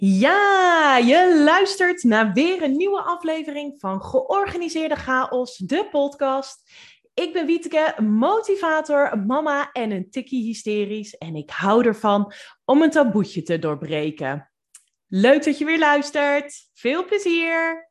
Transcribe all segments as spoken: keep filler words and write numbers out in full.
Ja, je luistert naar weer een nieuwe aflevering van Georganiseerde Chaos, de podcast. Ik ben Wieteke, motivator, mama en een tikkie hysterisch. En ik hou ervan om een taboetje te doorbreken. Leuk dat je weer luistert. Veel plezier!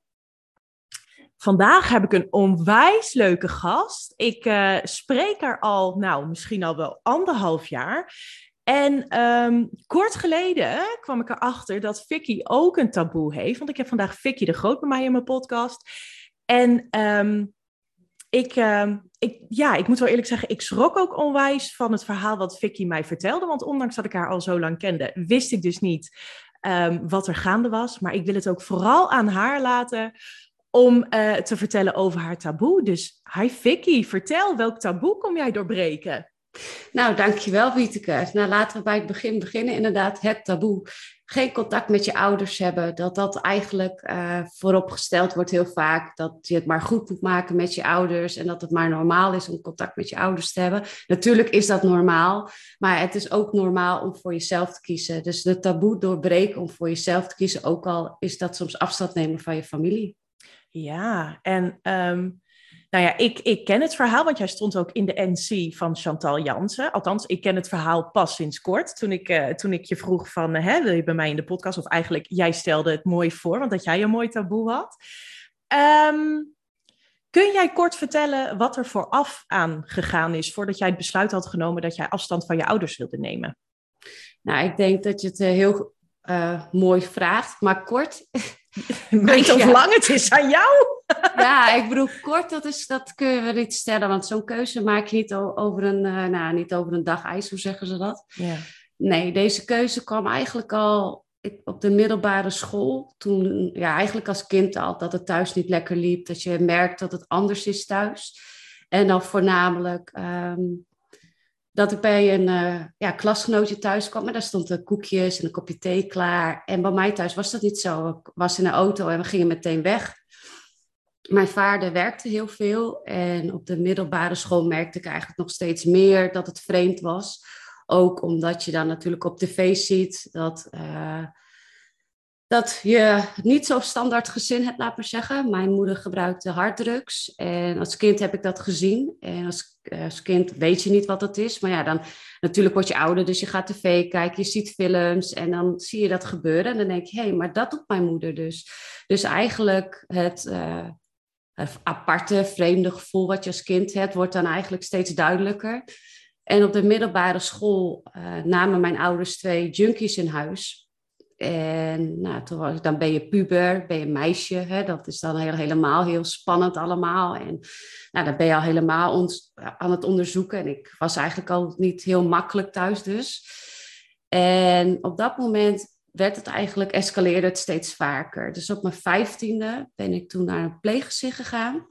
Vandaag heb ik een onwijs leuke gast. Ik uh, spreek haar al, nou, misschien al wel anderhalf jaar. En um, kort geleden kwam ik erachter dat Vicky ook een taboe heeft. Want ik heb vandaag Vicky de Groot bij mij in mijn podcast. En um, ik, um, ik, ja, ik moet wel eerlijk zeggen, ik schrok ook onwijs van het verhaal wat Vicky mij vertelde. Want ondanks dat ik haar al zo lang kende, wist ik dus niet um, wat er gaande was. Maar ik wil het ook vooral aan haar laten om uh, te vertellen over haar taboe. Dus hi Vicky, vertel, welk taboe kom jij doorbreken? Nou, dankjewel Wieteke. Nou, laten we bij het begin beginnen. Inderdaad, het taboe. Geen contact met je ouders hebben. Dat dat eigenlijk uh, vooropgesteld wordt heel vaak. Dat je het maar goed moet maken met je ouders. En dat het maar normaal is om contact met je ouders te hebben. Natuurlijk is dat normaal. Maar het is ook normaal om voor jezelf te kiezen. Dus de taboe doorbreken om voor jezelf te kiezen. Ook al is dat soms afstand nemen van je familie. Ja, en um, nou ja, ik, ik ken het verhaal, want jij stond ook in de N C van Chantal Jansen. Althans, ik ken het verhaal pas sinds kort. Toen ik, uh, toen ik je vroeg van, uh, hè, wil je bij mij in de podcast? Of eigenlijk, jij stelde het mooi voor, want dat jij een mooi taboe had. Um, kun jij kort vertellen wat er vooraf aan gegaan is, voordat jij het besluit had genomen dat jij afstand van je ouders wilde nemen? Nou, ik denk dat je het uh, heel uh, mooi vraagt, maar kort... Ik weet niet of lang het is aan jou. Ja, ik bedoel, kort, dat, is, dat kun je niet stellen. Want zo'n keuze maak je niet over een, uh, nou, niet over een dag ijs, hoe zeggen ze dat? Ja. Nee, deze keuze kwam eigenlijk al op de middelbare school. Toen, ja, eigenlijk als kind al, dat het thuis niet lekker liep. Dat je merkt dat het anders is thuis. En dan voornamelijk... Um, dat ik bij een uh, ja, klasgenootje thuis kwam. En daar stonden koekjes en een kopje thee klaar. En bij mij thuis was dat niet zo. Ik was in een auto en we gingen meteen weg. Mijn vader werkte heel veel. En op de middelbare school merkte ik eigenlijk nog steeds meer dat het vreemd was. Ook omdat je dan natuurlijk op tv ziet dat... Uh, dat je niet zo standaard gezin hebt, laat maar zeggen. Mijn moeder gebruikte harddrugs. En als kind heb ik dat gezien. En als, als kind weet je niet wat dat is. Maar ja, dan natuurlijk word je ouder. Dus je gaat tv kijken, je ziet films. En dan zie je dat gebeuren. En dan denk je, hé, hey, maar dat doet mijn moeder dus. Dus eigenlijk het, uh, het aparte, vreemde gevoel wat je als kind hebt... wordt dan eigenlijk steeds duidelijker. En op de middelbare school uh, namen mijn ouders twee junkies in huis... En nou, toen was, dan ben je puber, ben je meisje. Hè? Dat is dan heel, helemaal heel spannend allemaal. En nou, dan ben je al helemaal ons, aan het onderzoeken. En ik was eigenlijk al niet heel makkelijk thuis dus. En op dat moment werd het eigenlijk, escaleerde het steeds vaker. Dus op mijn vijftiende ben ik toen naar een pleeggezin gegaan.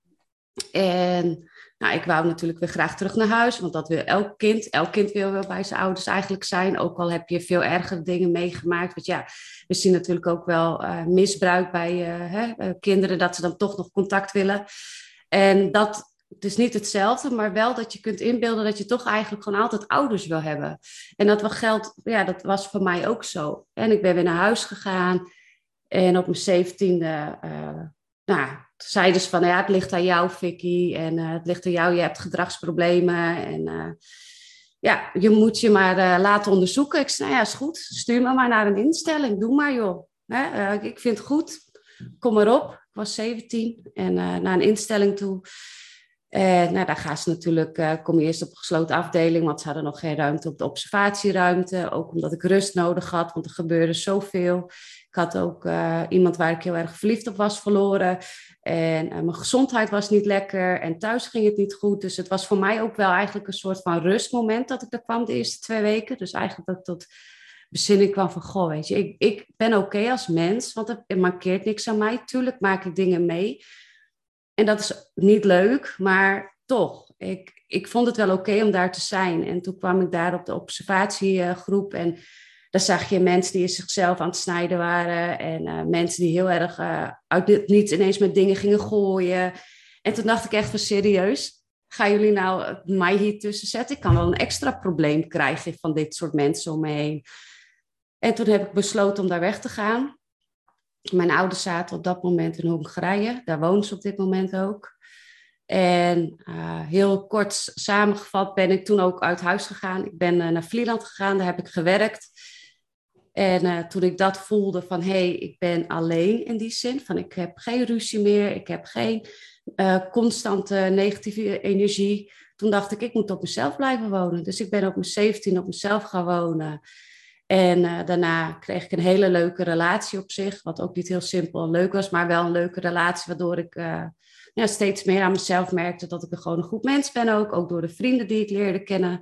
En... Nou, ik wou natuurlijk weer graag terug naar huis, want dat wil elk kind. Elk kind wil wel bij zijn ouders eigenlijk zijn, ook al heb je veel ergere dingen meegemaakt. Want ja, we zien natuurlijk ook wel uh, misbruik bij uh, hè, uh, kinderen, dat ze dan toch nog contact willen. En dat, het is niet hetzelfde, maar wel dat je kunt inbeelden dat je toch eigenlijk gewoon altijd ouders wil hebben. En dat wel geldt, ja, dat was voor mij ook zo. En ik ben weer naar huis gegaan en op mijn zeventiende... Uh, nou, zeiden ze van, ja, het ligt aan jou, Vicky. En uh, het ligt aan jou, je hebt gedragsproblemen. En uh, ja, je moet je maar uh, laten onderzoeken. Ik zei, nou ja, is goed. Stuur me maar naar een instelling. Doe maar, joh. Hè? Uh, ik vind het goed. Kom maar op. Ik was zeventien. En uh, naar een instelling toe. En nou, daar gaan ze natuurlijk, uh, kom je eerst op een gesloten afdeling. Want ze hadden nog geen ruimte op de observatieruimte. Ook omdat ik rust nodig had, want er gebeurde zoveel. Ik had ook uh, iemand waar ik heel erg verliefd op was verloren. En uh, mijn gezondheid was niet lekker. En thuis ging het niet goed. Dus het was voor mij ook wel eigenlijk een soort van rustmoment dat ik er kwam de eerste twee weken. Dus eigenlijk dat ik tot bezinning kwam van, goh, weet je, ik, ik ben oké okay als mens. Want er, er mankeert niks aan mij. Tuurlijk maak ik dingen mee. En dat is niet leuk, maar toch. Ik, ik vond het wel oké okay om daar te zijn. En toen kwam ik daar op de observatiegroep en... Daar zag je mensen die zichzelf aan het snijden waren. En uh, mensen die heel erg uh, uit het niets ineens met dingen gingen gooien. En toen dacht ik echt van serieus. Gaan jullie nou mij hier tussen zetten? Ik kan wel een extra probleem krijgen van dit soort mensen om me heen. En toen heb ik besloten om daar weg te gaan. Mijn ouders zaten op dat moment in Hongarije. Daar wonen ze op dit moment ook. En uh, heel kort samengevat ben ik toen ook uit huis gegaan. Ik ben uh, naar Vlieland gegaan, daar heb ik gewerkt. En uh, toen ik dat voelde van, hé, hey, ik ben alleen in die zin. Van, ik heb geen ruzie meer, ik heb geen uh, constante negatieve energie. Toen dacht ik, ik moet op mezelf blijven wonen. Dus ik ben op mijn zeventien op mezelf gaan wonen. En uh, daarna kreeg ik een hele leuke relatie op zich. Wat ook niet heel simpel en leuk was, maar wel een leuke relatie. Waardoor ik uh, ja, steeds meer aan mezelf merkte dat ik gewoon een goed mens ben ook. Ook door de vrienden die ik leerde kennen.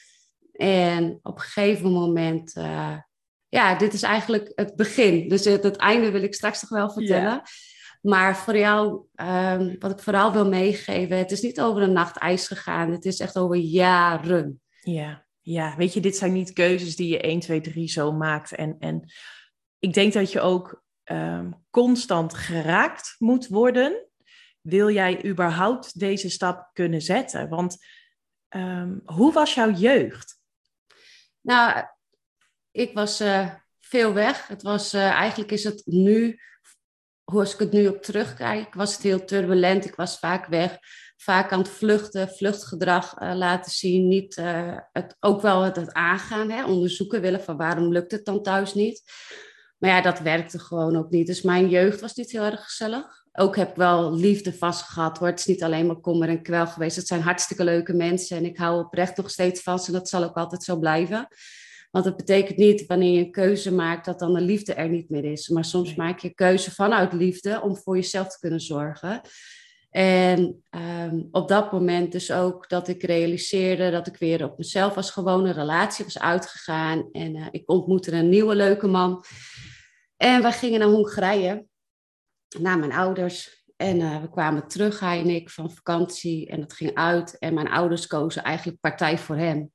En op een gegeven moment... Uh, ja, dit is eigenlijk het begin. Dus het, het einde wil ik straks nog wel vertellen. Yeah. Maar voor jou, um, wat ik vooral wil meegeven... het is niet over een nacht ijs gegaan. Het is echt over jaren. Ja, ja. Weet je, dit zijn niet keuzes die je één, twee, drie zo maakt. En, en ik denk dat je ook um, constant geraakt moet worden... wil jij überhaupt deze stap kunnen zetten? Want um, hoe was jouw jeugd? Nou... Ik was uh, veel weg. Het was, uh, eigenlijk is het nu, hoe als ik het nu op terugkijk, was het heel turbulent. Ik was vaak weg, vaak aan het vluchten, vluchtgedrag uh, laten zien. Niet, uh, het, ook wel het, het aangaan, hè, onderzoeken willen van waarom lukt het dan thuis niet. Maar ja, dat werkte gewoon ook niet. Dus mijn jeugd was niet heel erg gezellig. Ook heb ik wel liefde vast gehad, hoor. Het is niet alleen maar kommer en kwel geweest. Het zijn hartstikke leuke mensen en ik hou oprecht nog steeds vast en dat zal ook altijd zo blijven. Want het betekent niet, wanneer je een keuze maakt, dat dan de liefde er niet meer is. Maar soms nee. maak je keuze vanuit liefde om voor jezelf te kunnen zorgen. En um, op dat moment dus ook dat ik realiseerde dat ik weer op mezelf was gewoon. Een relatie was uitgegaan. En uh, ik ontmoette een nieuwe leuke man. En wij gingen naar Hongarije, naar mijn ouders. En uh, we kwamen terug, hij en ik, van vakantie. En dat ging uit. En mijn ouders kozen eigenlijk partij voor hem.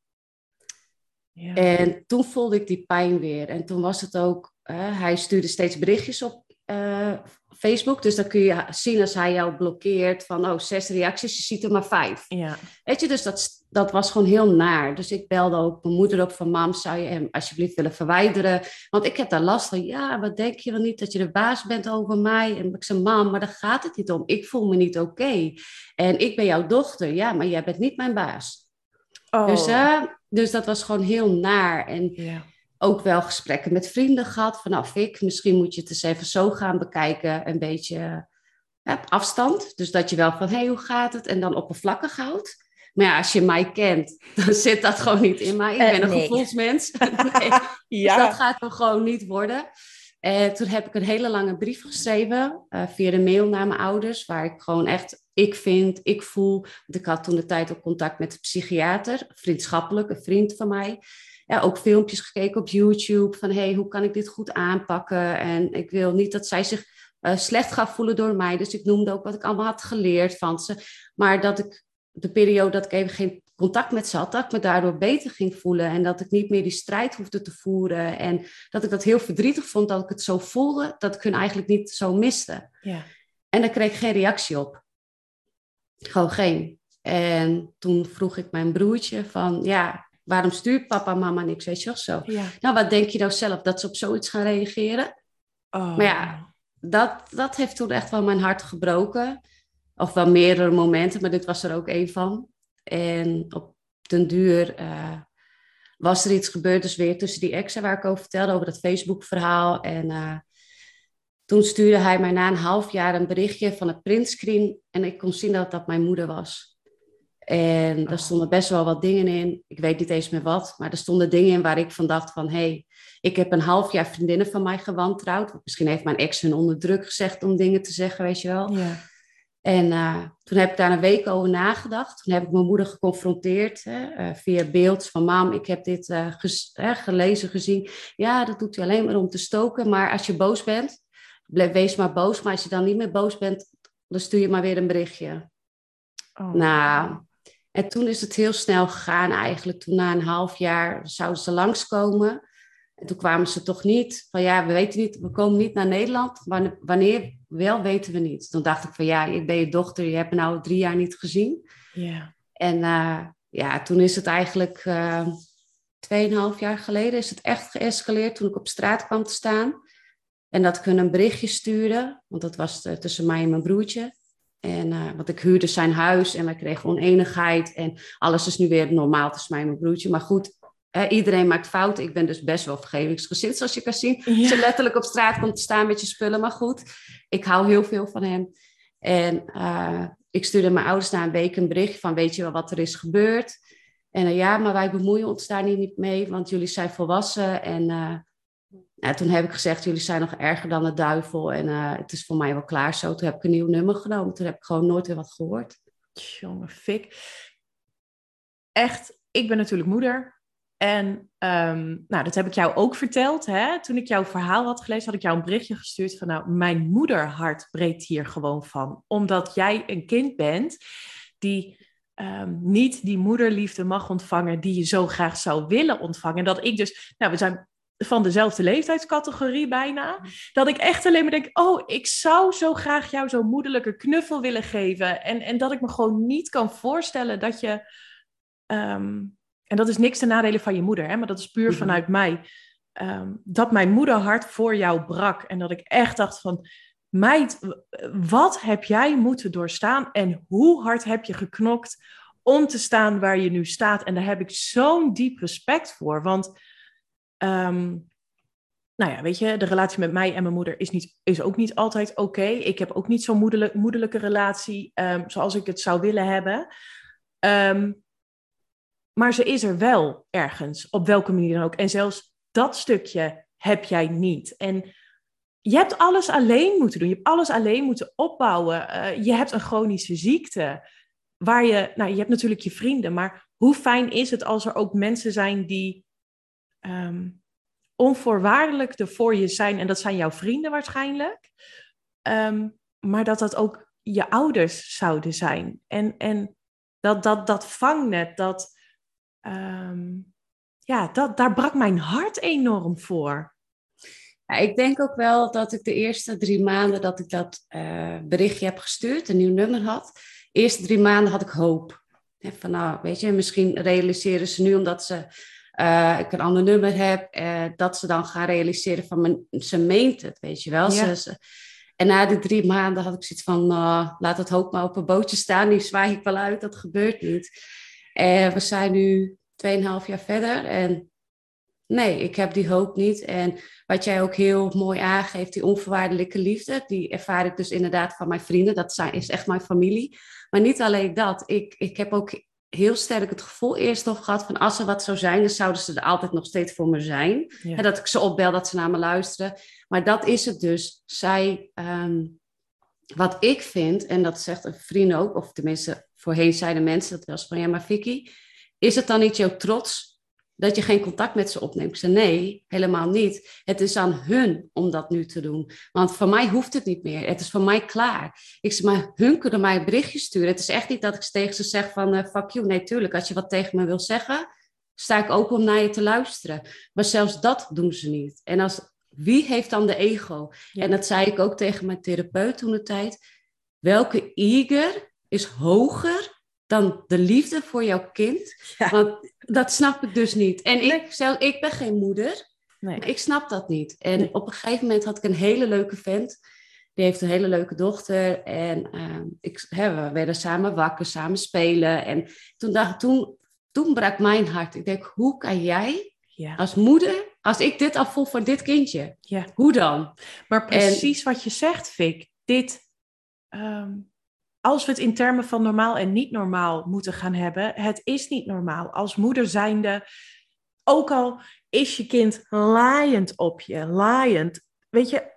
Ja. En toen voelde ik die pijn weer. En toen was het ook... Uh, hij stuurde steeds berichtjes op uh, Facebook. Dus dan kun je zien als hij jou blokkeert... van oh, zes reacties, je ziet er maar vijf. Ja. Weet je, dus dat, dat was gewoon heel naar. Dus ik belde ook mijn moeder op van... mam, zou je hem alsjeblieft willen verwijderen? Want ik heb daar last van. Ja, wat denk je wel niet dat je de baas bent over mij? En ik zei, mam, maar daar gaat het niet om. Ik voel me niet oké. Okay. En ik ben jouw dochter. Ja, maar jij bent niet mijn baas. Oh. Dus... Uh, Dus dat was gewoon heel naar. En ja. ook wel gesprekken met vrienden gehad. Vanaf ik, misschien moet je het eens even zo gaan bekijken. Een beetje ja, afstand. Dus dat je wel van, hé, hey, hoe gaat het? En dan oppervlakkig houdt. Maar ja, als je mij kent, dan zit dat gewoon niet in mij. Ik ben uh, een nee. gevoelsmens. nee. ja. Dus dat gaat er gewoon niet worden. En toen heb ik een hele lange brief geschreven. Uh, via de mail naar mijn ouders. Waar ik gewoon echt... Ik vind, ik voel, want ik had toen de tijd ook contact met de psychiater, vriendschappelijk, een vriend van mij. Ja, ook filmpjes gekeken op YouTube van, hey, hoe kan ik dit goed aanpakken? En ik wil niet dat zij zich uh, slecht gaat voelen door mij. Dus ik noemde ook wat ik allemaal had geleerd van ze. Maar dat ik de periode dat ik even geen contact met ze had, dat ik me daardoor beter ging voelen. En dat ik niet meer die strijd hoefde te voeren. En dat ik dat heel verdrietig vond, dat ik het zo voelde, dat ik hun eigenlijk niet zo miste. Ja. En daar kreeg ik geen reactie op. Gewoon geen. En toen vroeg ik mijn broertje van, ja, waarom stuurt papa en mama niks, weet je wel zo. Ja. Nou, wat denk je nou zelf, dat ze op zoiets gaan reageren? Oh. Maar ja, dat, dat heeft toen echt wel mijn hart gebroken. Of wel meerdere momenten, maar dit was er ook één van. En op den duur uh, was er iets gebeurd, dus weer tussen die exen waar ik over vertelde, over dat Facebook-verhaal. En... Uh, Toen stuurde hij mij na een half jaar een berichtje van een printscreen. En ik kon zien dat dat mijn moeder was. En daar stonden best wel wat dingen in. Ik weet niet eens meer wat. Maar er stonden dingen in waar ik van dacht van... hé, hey, ik heb een half jaar vriendinnen van mij gewantrouwd. Misschien heeft mijn ex hun onder druk gezegd om dingen te zeggen, weet je wel. Ja. En uh, toen heb ik daar een week over nagedacht. Toen heb ik mijn moeder geconfronteerd hè, uh, via beeld van... mam, ik heb dit uh, ges- uh, gelezen, gezien. Ja, dat doet u alleen maar om te stoken. Maar als je boos bent... Wees maar boos, maar als je dan niet meer boos bent, dan stuur je maar weer een berichtje. Oh. Nou, en toen is het heel snel gegaan eigenlijk. Toen na een half jaar zouden ze langskomen. En toen kwamen ze toch niet. Van ja, we weten niet, we komen niet naar Nederland. Wanneer wel, weten we niet. Toen dacht ik van ja, ik ben je dochter, je hebt me nou drie jaar niet gezien. Yeah. En uh, ja, toen is het eigenlijk... Uh, tweeënhalf jaar geleden is het echt geëscaleerd toen ik op straat kwam te staan. En dat ik hun een berichtje stuurde, want dat was de, tussen mij en mijn broertje. En, uh, want ik huurde zijn huis en wij kregen oneenigheid. En alles is nu weer normaal tussen mij en mijn broertje. Maar goed, uh, iedereen maakt fouten. Ik ben dus best wel vergevingsgezind, zoals je kan zien. Ja. Als je letterlijk op straat komt te staan met je spullen. Maar goed, ik hou heel veel van hem. En uh, ik stuurde mijn ouders na een week een bericht van, weet je wel wat er is gebeurd? En uh, ja, maar wij bemoeien ons daar niet mee, want jullie zijn volwassen. En uh, nou, toen heb ik gezegd, jullie zijn nog erger dan de duivel. En uh, het is voor mij wel klaar zo. Toen heb ik een nieuw nummer genomen. Toen heb ik gewoon nooit weer wat gehoord. Jongen, Fik. Echt, ik ben natuurlijk moeder. En um, nou, dat heb ik jou ook verteld. Hè? Toen ik jouw verhaal had gelezen, had ik jou een berichtje gestuurd van, nou, mijn moederhart breekt hier gewoon van. Omdat jij een kind bent die um, niet die moederliefde mag ontvangen die je zo graag zou willen ontvangen. En dat ik dus, nou, we zijn van dezelfde leeftijdscategorie bijna, dat ik echt alleen maar denk, oh, ik zou zo graag jou zo'n moederlijke knuffel willen geven. En, en dat ik me gewoon niet kan voorstellen dat je, um, en dat is niks ten nadele van je moeder, hè, maar dat is puur vanuit mij, um, dat mijn moederhart voor jou brak. En dat ik echt dacht van, meid, wat heb jij moeten doorstaan en hoe hard heb je geknokt om te staan waar je nu staat? En daar heb ik zo'n diep respect voor, want Um, nou ja, weet je, de relatie met mij en mijn moeder is, niet, is ook niet altijd oké. Okay. Ik heb ook niet zo'n moederlijk, moederlijke relatie um, zoals ik het zou willen hebben. Um, maar ze is er wel ergens, op welke manier dan ook. En zelfs dat stukje heb jij niet. En je hebt alles alleen moeten doen. Je hebt alles alleen moeten opbouwen. Uh, je hebt een chronische ziekte. Waar je, nou, je hebt natuurlijk je vrienden. Maar hoe fijn is het als er ook mensen zijn die Um, onvoorwaardelijk er voor je zijn. En dat zijn jouw vrienden waarschijnlijk. Um, maar dat dat ook je ouders zouden zijn. En, en dat, dat, dat vangnet, dat, um, ja, dat, daar brak mijn hart enorm voor. Ja, ik denk ook wel dat ik de eerste drie maanden dat ik dat uh, berichtje heb gestuurd, een nieuw nummer had. De eerste drie maanden had ik hoop. En van nou, weet je, misschien realiseren ze nu omdat ze Uh, ik een ander nummer heb, uh, dat ze dan gaan realiseren van, men, ze meent het, weet je wel. Ja. Ze, ze, en na die drie maanden had ik zoiets van, uh, laat het hoop maar op een bootje staan, nu zwaai ik wel uit, dat gebeurt niet. En uh, we zijn nu tweeënhalf jaar verder en nee, ik heb die hoop niet. En wat jij ook heel mooi aangeeft, die onvoorwaardelijke liefde, die ervaar ik dus inderdaad van mijn vrienden, dat zijn, is echt mijn familie. Maar niet alleen dat, ik, ik heb ook heel sterk het gevoel eerst nog gehad van, als er wat zou zijn, dan zouden ze er altijd nog steeds voor me zijn. Ja. En dat ik ze opbel, dat ze naar me luisteren. Maar dat is het dus. Zij, um, wat ik vind, en dat zegt een vriend ook, of tenminste voorheen zeiden mensen dat wel eens van, ja, maar Vicky, is het dan niet jouw trots dat je geen contact met ze opneemt? Ik zei, nee, helemaal niet. Het is aan hun om dat nu te doen. Want voor mij hoeft het niet meer. Het is voor mij klaar. Ik zei, maar hun kunnen mij een berichtje sturen. Het is echt niet dat ik tegen ze zeg van, uh, fuck you. Nee, tuurlijk. Als je wat tegen me wil zeggen, sta ik open om naar je te luisteren. Maar zelfs dat doen ze niet. En als, wie heeft dan de ego? Ja. En dat zei ik ook tegen mijn therapeut toen de tijd. Welke eager is hoger dan de liefde voor jouw kind? Ja. Want dat snap ik dus niet. En nee. ik, zelf, ik ben geen moeder, nee. maar ik snap dat niet. En nee. op een gegeven moment had ik een hele leuke vent. Die heeft een hele leuke dochter. En uh, ik, hè, we werden samen wakker, samen spelen. En toen, dacht, toen, toen brak mijn hart. Ik denk, hoe kan jij ja. als moeder, als ik dit al voel voor dit kindje, ja. hoe dan? Maar precies en, wat je zegt, Vic. Dit... Um... Als we het in termen van normaal en niet normaal moeten gaan hebben, het is niet normaal. Als moeder zijnde, ook al is je kind laaiend op je, laaiend. Weet je,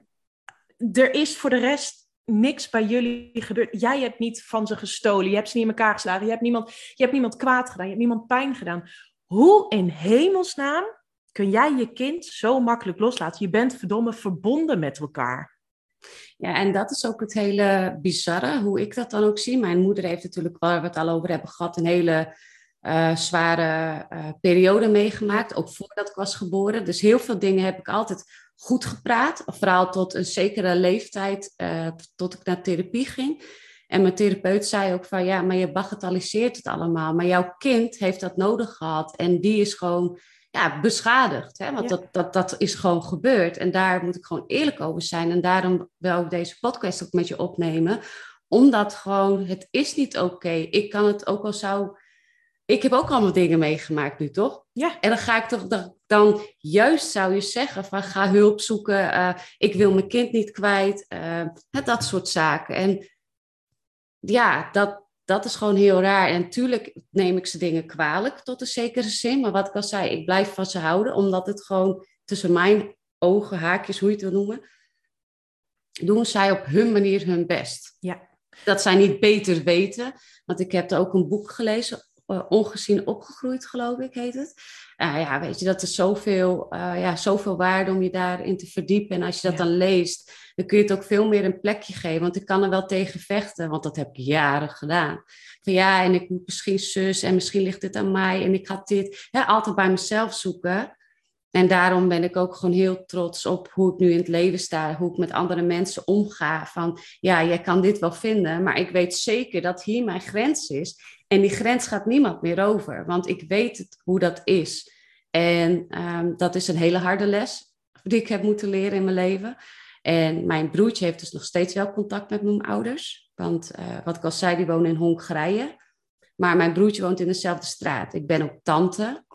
er is voor de rest niks bij jullie gebeurd. Jij hebt niet van ze gestolen, je hebt ze niet in elkaar geslagen, je hebt niemand, je hebt niemand kwaad gedaan, je hebt niemand pijn gedaan. Hoe in hemelsnaam kun jij je kind zo makkelijk loslaten? Je bent verdomme verbonden met elkaar. Ja, en dat is ook het hele bizarre, hoe ik dat dan ook zie. Mijn moeder heeft natuurlijk, waar we het al over hebben gehad, een hele uh, zware uh, periode meegemaakt. Ook voordat ik was geboren. Dus heel veel dingen heb ik altijd goed gepraat. Vooral tot een zekere leeftijd, uh, tot ik naar therapie ging. En mijn therapeut zei ook van, ja, maar je bagatelliseert het allemaal. Maar jouw kind heeft dat nodig gehad. En die is gewoon ja, beschadigd. Hè? Want Ja. dat, dat, dat is gewoon gebeurd. En daar moet ik gewoon eerlijk over zijn. En daarom wil ik deze podcast ook met je opnemen. Omdat gewoon, het is niet oké. Ik kan het ook al zo... Ik heb ook allemaal dingen meegemaakt nu, toch? Ja. En dan ga ik toch dan, dan juist zou je zeggen van ga hulp zoeken. Uh, ik wil mijn kind niet kwijt. Uh, dat soort zaken. En ja, dat, dat is gewoon heel raar. En natuurlijk neem ik ze dingen kwalijk tot een zekere zin. Maar wat ik al zei, ik blijf van ze houden. Omdat het gewoon tussen mijn ogen, haakjes, hoe je het wil noemen. Doen zij op hun manier hun best. Ja. Dat zij niet beter weten. Want ik heb er ook een boek gelezen. Uh, ongezien opgegroeid, geloof ik, heet het. Uh, ja, weet je, dat is zoveel, uh, ja, zoveel waarde om je daarin te verdiepen. En als je dat ja. dan leest, dan kun je het ook veel meer een plekje geven. Want ik kan er wel tegen vechten, want dat heb ik jaren gedaan. Van ja, en ik moet misschien zus en misschien ligt dit aan mij en ik had dit. Ja, altijd bij mezelf zoeken. En daarom ben ik ook gewoon heel trots op hoe ik nu in het leven sta. Hoe ik met andere mensen omga. Van ja, jij kan dit wel vinden, maar ik weet zeker dat hier mijn grens is. En die grens gaat niemand meer over. Want ik weet het, hoe dat is. En um, dat is een hele harde les die ik heb moeten leren in mijn leven. En mijn broertje heeft dus nog steeds wel contact met mijn ouders. Want uh, wat ik al zei, die wonen in Hongarije. Maar mijn broertje woont in dezelfde straat. Ik ben ook tante.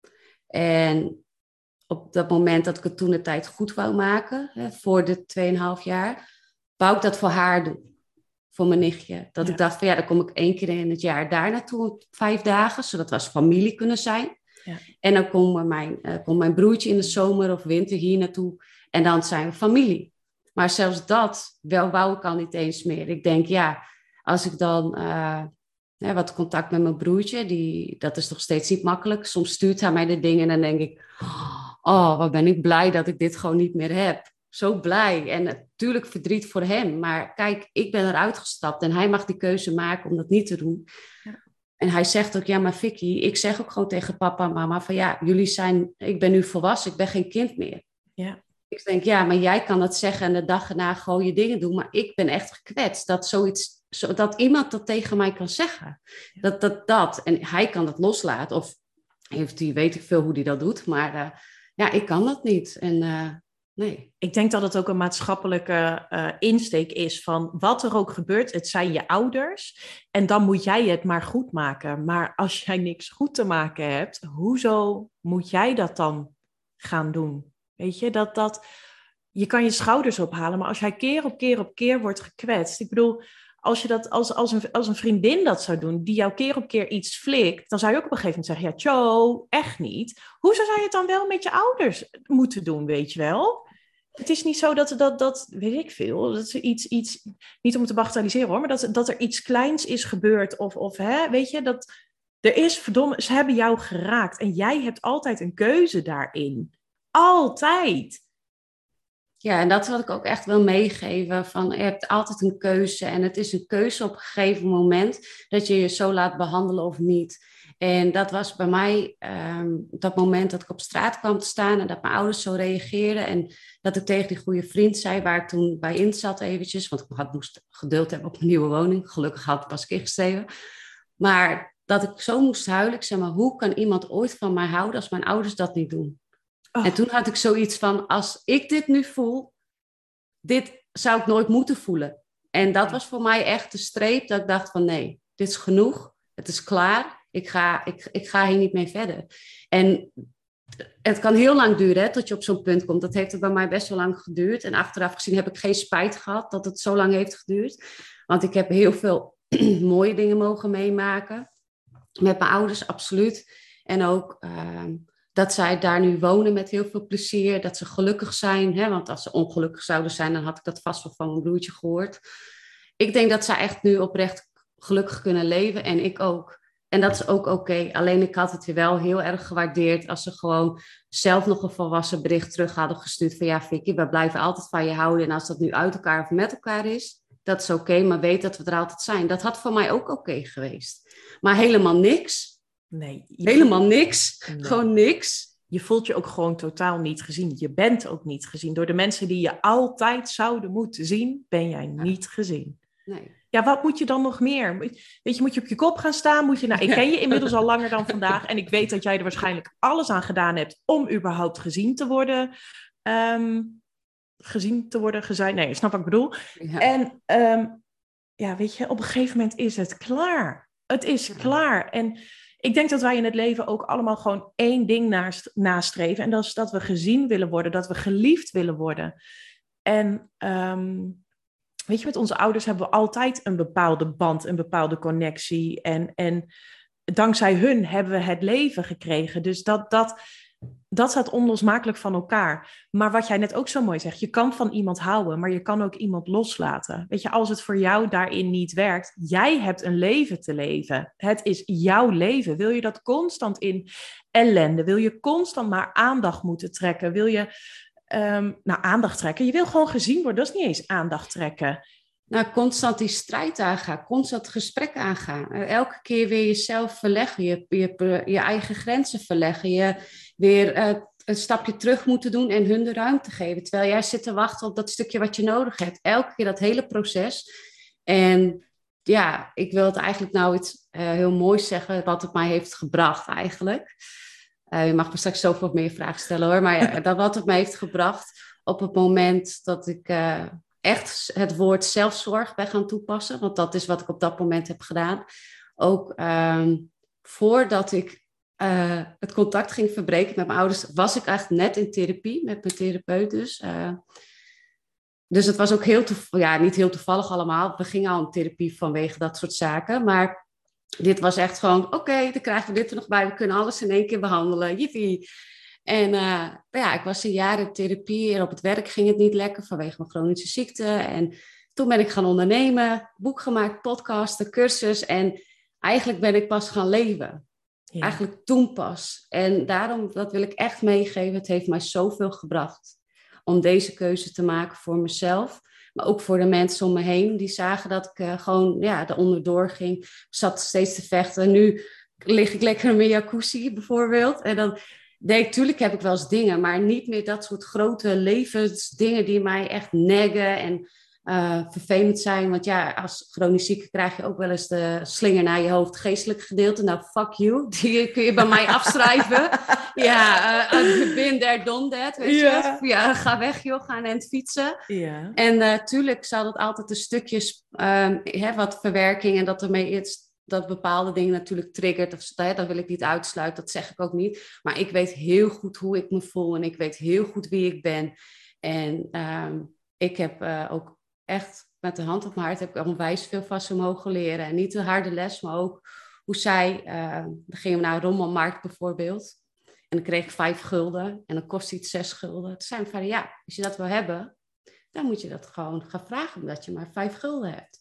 En op dat moment dat ik het toen de tijd goed wou maken, hè, voor de tweeënhalf jaar, wou ik dat voor haar doen. Voor mijn nichtje. Dat ja. ik dacht van ja, dan kom ik één keer in het jaar daar naartoe, vijf dagen, zodat we als familie kunnen zijn. Ja. En dan komt mijn, uh, komt mijn broertje in de zomer of winter hier naartoe en dan zijn we familie. Maar zelfs dat wel wou ik al niet eens meer. Ik denk ja, als ik dan uh, hè, wat contact met mijn broertje, die, dat is nog steeds niet makkelijk. Soms stuurt hij mij de dingen en dan denk ik, oh, wat ben ik blij dat ik dit gewoon niet meer heb. Zo blij. En natuurlijk verdriet voor hem. Maar kijk, ik ben eruit gestapt en hij mag die keuze maken om dat niet te doen. Ja. En hij zegt ook, ja, maar Vicky, ik zeg ook gewoon tegen papa en mama van ja, jullie zijn, ik ben nu volwassen, ik ben geen kind meer. Ja. Ik denk, ja, maar jij kan dat zeggen en de dag erna gewoon je dingen doen. Maar ik ben echt gekwetst dat zoiets, zo, dat iemand dat tegen mij kan zeggen. Ja. Dat, dat, dat. En hij kan dat loslaten. Of heeft hij, weet ik veel hoe hij dat doet. Maar uh, ja, ik kan dat niet. En uh, nee. Ik denk dat het ook een maatschappelijke uh, insteek is van wat er ook gebeurt, het zijn je ouders en dan moet jij het maar goed maken. Maar als jij niks goed te maken hebt, hoezo moet jij dat dan gaan doen? Weet je, dat, dat, je kan je schouders ophalen, maar als jij keer op keer op keer wordt gekwetst, ik bedoel, als je dat als, als, een, als een vriendin dat zou doen, die jou keer op keer iets flikt, dan zou je ook op een gegeven moment zeggen, ja, tjo, echt niet. Hoezo zou je het dan wel met je ouders moeten doen, weet je wel? Het is niet zo dat, dat, dat weet ik veel, dat er iets, iets, niet om het te bagatelliseren hoor, maar dat, dat er iets kleins is gebeurd of, of hè, weet je, dat er is, verdomme, ze hebben jou geraakt en jij hebt altijd een keuze daarin. Altijd. Ja, en dat wil ik ook echt wil meegeven, van je hebt altijd een keuze en het is een keuze op een gegeven moment dat je je zo laat behandelen of niet. En dat was bij mij um, dat moment dat ik op straat kwam te staan en dat mijn ouders zo reageerden. En dat ik tegen die goede vriend zei, waar ik toen bij in zat eventjes. Want ik had, moest geduld hebben op mijn nieuwe woning. Gelukkig had ik pas ingestegen. Maar dat ik zo moest huilen. Ik zei, maar hoe kan iemand ooit van mij houden als mijn ouders dat niet doen? Oh. En toen had ik zoiets van, als ik dit nu voel, dit zou ik nooit moeten voelen. En dat was voor mij echt de streep dat ik dacht van nee, dit is genoeg. Het is klaar. Ik ga, ik, ik ga hier niet mee verder. En het kan heel lang duren hè, tot je op zo'n punt komt. Dat heeft het bij mij best wel lang geduurd. En achteraf gezien heb ik geen spijt gehad dat het zo lang heeft geduurd. Want ik heb heel veel mooie dingen mogen meemaken. Met mijn ouders, absoluut. En ook uh, dat zij daar nu wonen met heel veel plezier. Dat ze gelukkig zijn. Hè? Want als ze ongelukkig zouden zijn, dan had ik dat vast wel van mijn broertje gehoord. Ik denk dat zij echt nu oprecht gelukkig kunnen leven. En ik ook. En dat is ook oké. Okay. Alleen ik had het weer wel heel erg gewaardeerd als ze gewoon zelf nog een volwassen bericht terug hadden gestuurd. Van ja, Vicky, we blijven altijd van je houden. En als dat nu uit elkaar of met elkaar is, dat is oké. Okay, maar weet dat we er altijd zijn. Dat had voor mij ook oké okay geweest. Maar helemaal niks. Nee. Helemaal niks. Nee. Gewoon niks. Je voelt je ook gewoon totaal niet gezien. Je bent ook niet gezien. Door de mensen die je altijd zouden moeten zien, ben jij niet gezien. Nee. ja, wat moet je dan nog meer? Weet je, moet je op je kop gaan staan? Moet je, nou, ik ken je inmiddels al langer dan vandaag. En ik weet dat jij er waarschijnlijk alles aan gedaan hebt om überhaupt gezien te worden. Um, gezien te worden, gezien. Nee, snap wat ik bedoel. Ja. En um, ja, weet je, op een gegeven moment is het klaar. Het is ja. klaar. En ik denk dat wij in het leven ook allemaal gewoon één ding naast, nastreven. En dat is dat we gezien willen worden, dat we geliefd willen worden. En um, weet je, met onze ouders hebben we altijd een bepaalde band, een bepaalde connectie. En, en dankzij hun hebben we het leven gekregen. Dus dat, dat, dat staat onlosmakelijk van elkaar. Maar wat jij net ook zo mooi zegt, je kan van iemand houden, maar je kan ook iemand loslaten. Weet je, als het voor jou daarin niet werkt, jij hebt een leven te leven. Het is jouw leven. Wil je dat constant in ellende? Wil je constant maar aandacht moeten trekken? Wil je... Um, nou, aandacht trekken. Je wil gewoon gezien worden. Dat is niet eens aandacht trekken. Nou, constant die strijd aangaan. Constant gesprek aangaan. Elke keer weer jezelf verleggen. Je, je, je eigen grenzen verleggen. Je weer uh, een stapje terug moeten doen en hun de ruimte geven. Terwijl jij zit te wachten op dat stukje wat je nodig hebt. Elke keer dat hele proces. En ja, ik wil het eigenlijk nou iets uh, heel moois zeggen. Wat het mij heeft gebracht eigenlijk. Uh, je mag me straks zoveel meer vragen stellen hoor. Maar ja, dat wat het mij heeft gebracht op het moment dat ik uh, echt het woord zelfzorg ben gaan toepassen. Want dat is wat ik op dat moment heb gedaan. Ook um, voordat ik uh, het contact ging verbreken met mijn ouders, was ik echt net in therapie met mijn therapeut dus. Uh, dus het was ook heel toevallig, ja niet heel toevallig allemaal. We gingen al in therapie vanwege dat soort zaken. Maar dit was echt gewoon, oké, okay, dan krijgen we dit er nog bij. We kunnen alles in één keer behandelen. Jippie. En uh, ja, ik was een jaar in therapie en op het werk ging het niet lekker vanwege mijn chronische ziekte. En toen ben ik gaan ondernemen, boek gemaakt, podcasten, cursus. En eigenlijk ben ik pas gaan leven. Ja. Eigenlijk toen pas. En daarom, dat wil ik echt meegeven. Het heeft mij zoveel gebracht om deze keuze te maken voor mezelf. Maar ook voor de mensen om me heen. Die zagen dat ik uh, gewoon ja, eronder door ging. Ik zat steeds te vechten. En nu lig ik lekker in mijn jacuzzi bijvoorbeeld. En dan denk ik, tuurlijk heb ik wel eens dingen. Maar niet meer dat soort grote levensdingen die mij echt neggen en uh, vervelend zijn. Want ja, als chronisch zieke krijg je ook wel eens de slinger naar je hoofd. Geestelijk gedeelte. Nou, fuck you. Die kun je bij mij afschrijven. Ja, uh, been there, done that. Weet ja. je? Ja, ga weg joh, ga aan het fietsen. Ja. En natuurlijk uh, zal dat altijd een stukjes um, hè, wat verwerking en dat ermee iets, dat bepaalde dingen natuurlijk triggert. Of, hè, dat wil ik niet uitsluiten, dat zeg ik ook niet. Maar ik weet heel goed hoe ik me voel en ik weet heel goed wie ik ben. En um, ik heb uh, ook echt met de hand op mijn hart heb ik onwijs veel van ze mogen leren. En niet de harde les, maar ook hoe zij, uh, dan gingen we naar een rommelmarkt bijvoorbeeld. En dan kreeg ik vijf gulden en dan kost iets zes gulden. Toen zei mijn vader, ja, als je dat wil hebben, dan moet je dat gewoon gaan vragen, omdat je maar vijf gulden hebt.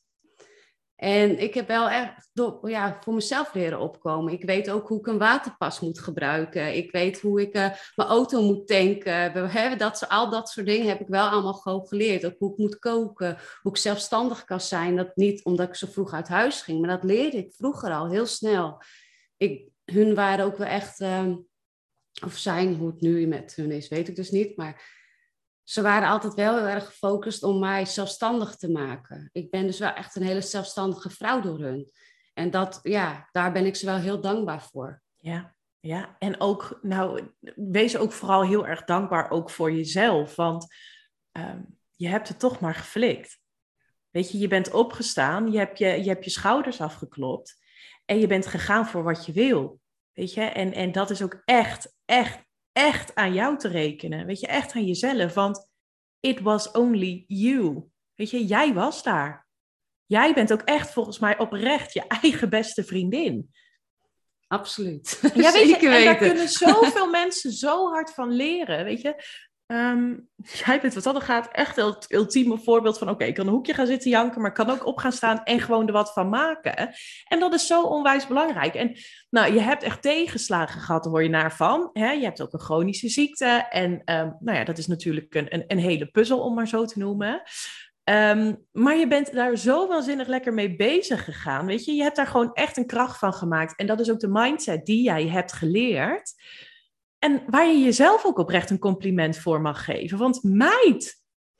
En ik heb wel echt door, ja, voor mezelf leren opkomen. Ik weet ook hoe ik een waterpas moet gebruiken. Ik weet hoe ik uh, mijn auto moet tanken. We hebben dat, al dat soort dingen heb ik wel allemaal gewoon geleerd. Ook hoe ik moet koken, hoe ik zelfstandig kan zijn. Dat niet omdat ik zo vroeg uit huis ging, maar dat leerde ik vroeger al heel snel. Ik, hun waren ook wel echt... Uh, Of zijn, hoe het nu met hun is, weet ik dus niet. Maar ze waren altijd wel heel erg gefocust om mij zelfstandig te maken. Ik ben dus wel echt een hele zelfstandige vrouw door hun. En dat, ja, daar ben ik ze wel heel dankbaar voor. Ja, ja. En ook, nou, wees ook vooral heel erg dankbaar ook voor jezelf. Want um, je hebt het toch maar geflikt. Weet je, je bent opgestaan, je hebt je, je hebt je schouders afgeklopt. En je bent gegaan voor wat je wil. Weet je, en, en dat is ook echt, echt, echt aan jou te rekenen. Weet je, echt aan jezelf. Want it was only you. Weet je, jij was daar. Jij bent ook echt volgens mij oprecht je eigen beste vriendin. Absoluut. Ja, weet je, Zeker en weten. daar kunnen zoveel mensen zo hard van leren. Weet je, um, jij bent wat dat gaat echt het ultieme voorbeeld van... oké, okay, ik kan een hoekje gaan zitten janken, maar ik kan ook op gaan staan en gewoon er wat van maken. En dat is zo onwijs belangrijk. En nou, je hebt echt tegenslagen gehad, daar hoor je naar van. Hè? Je hebt ook een chronische ziekte. En um, nou ja, dat is natuurlijk een, een, een hele puzzel, om maar zo te noemen. Um, maar je bent daar zo waanzinnig lekker mee bezig gegaan. Weet je, je hebt daar gewoon echt een kracht van gemaakt. En dat is ook de mindset die jij hebt geleerd. En waar je jezelf ook oprecht een compliment voor mag geven. Want meid,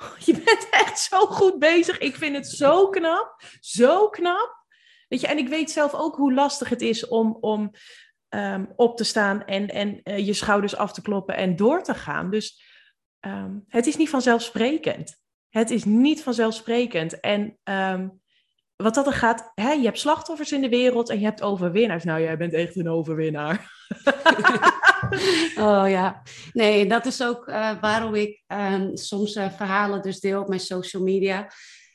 Je bent echt zo goed bezig. Ik vind het zo knap. Zo knap. Weet je, en ik weet zelf ook hoe lastig het is om, om um, op te staan en, en uh, je schouders af te kloppen en door te gaan. Dus um, het is niet vanzelfsprekend. Het is niet vanzelfsprekend. En um, wat dat er gaat, hè, je hebt slachtoffers in de wereld en je hebt overwinnaars. Nou, jij bent echt een overwinnaar. Oh ja, nee, dat is ook uh, waarom ik um, soms uh, verhalen dus deel op mijn social media.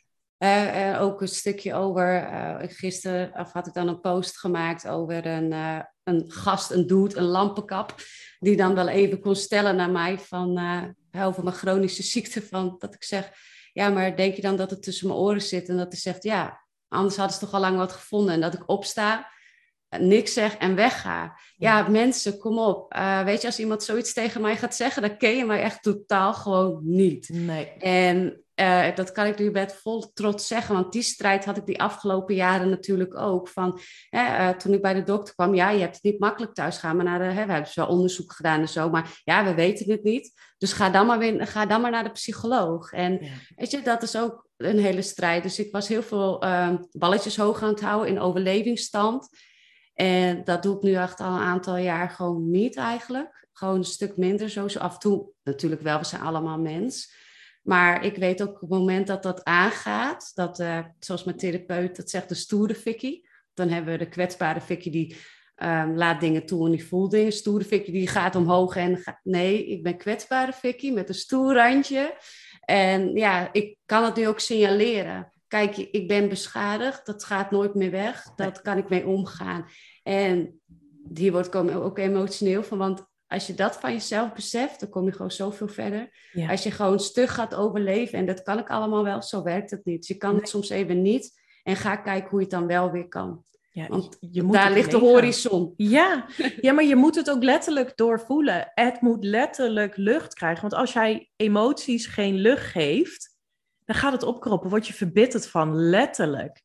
Uh, uh, ook een stukje over, uh, gisteren of had ik dan een post gemaakt over een, uh, een gast, een dude, een lampenkap, die dan wel even kon stellen naar mij van, uh, over mijn chronische ziekte, van dat ik zeg, ja, maar denk je dan dat het tussen mijn oren zit? En dat hij zegt, ja, anders hadden ze toch al lang wat gevonden. En dat ik opsta, niks zeg en wegga. Ja, mensen, kom op. Uh, weet je, als iemand zoiets tegen mij gaat zeggen, dan ken je mij echt totaal gewoon niet. Nee. En uh, dat kan ik nu met vol trots zeggen, want die strijd had ik die afgelopen jaren natuurlijk ook. Van, hè, uh, toen ik bij de dokter kwam, ja, je hebt het niet makkelijk thuis gaan, maar naar de, hè, we hebben dus wel onderzoek gedaan en zo, maar ja, we weten het niet. Dus ga dan maar, weer, ga dan maar naar de psycholoog. En ja. Weet je, dat is ook een hele strijd. Dus ik was heel veel uh, balletjes hoog aan het houden in overlevingsstand. En dat doe ik nu echt al een aantal jaar gewoon niet eigenlijk. Gewoon een stuk minder, zo, zo af en toe. Natuurlijk wel, we zijn allemaal mens. Maar ik weet ook op het moment dat dat aangaat, dat, uh, zoals mijn therapeut dat zegt, de stoere fikkie. Dan hebben we de kwetsbare fikkie die um, laat dingen toe en die voelt dingen. Stoere fikkie die gaat omhoog en gaat... Nee, ik ben kwetsbare fikkie met een stoer randje. En ja, ik kan het nu ook signaleren. Kijk, ik ben beschadigd, dat gaat nooit meer weg. Dat kan ik mee omgaan. En hier word ik ook emotioneel van, want als je dat van jezelf beseft, dan kom je gewoon zoveel verder. Ja. Als je gewoon stug gaat overleven, en dat kan ik allemaal wel, zo werkt het niet. Dus je kan nee. het soms even niet en ga kijken hoe je het dan wel weer kan. Ja, want je moet daar ligt de horizon. Ja. ja, maar je moet het ook letterlijk doorvoelen. Het moet letterlijk lucht krijgen. Want als jij emoties geen lucht geeft, dan gaat het opkroppen, word je verbitterd van, letterlijk.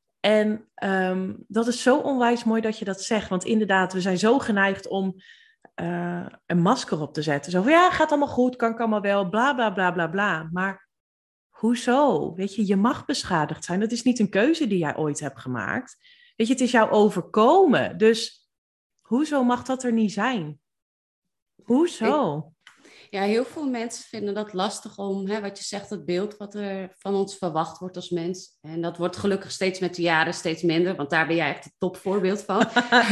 En um, dat is zo onwijs mooi dat je dat zegt. Want inderdaad, we zijn zo geneigd om uh, een masker op te zetten. Zo van, ja, gaat allemaal goed, kan ik allemaal wel, bla, bla, bla, bla, bla. Maar hoezo? Weet je, je mag beschadigd zijn. Dat is niet een keuze die jij ooit hebt gemaakt. Weet je, het is jou overkomen. Dus hoezo mag dat er niet zijn? Hoezo? Ik... Ja, heel veel mensen vinden dat lastig om, hè, wat je zegt, het beeld wat er van ons verwacht wordt als mens. En dat wordt gelukkig steeds met de jaren steeds minder, want daar ben jij echt het topvoorbeeld van.